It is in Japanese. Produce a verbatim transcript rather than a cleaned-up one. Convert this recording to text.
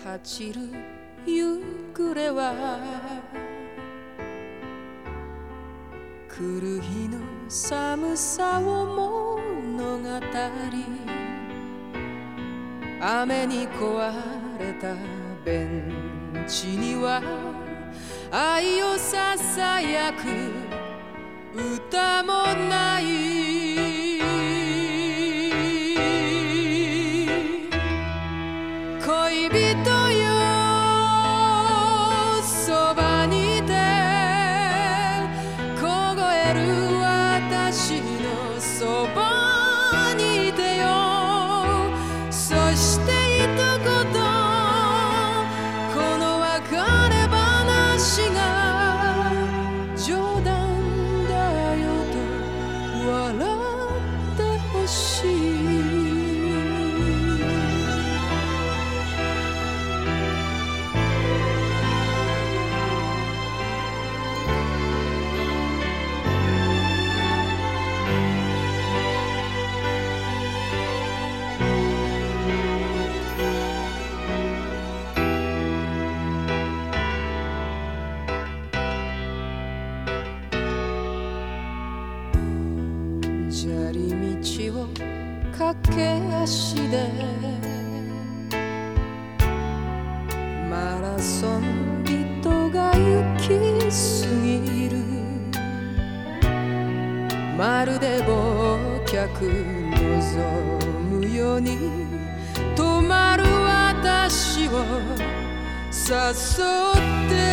走る夕暮れは来る日の寒さを物語、雨に壊れたベンチには愛をささやく歌もない。恋人よそばにいて凍える私のそばにいてよ。そして一言この別れ話が冗談だよと笑ってほしい。砂利道を駆け足でマラソン人が行き過ぎる。まるで忘却望むように止まる私を誘って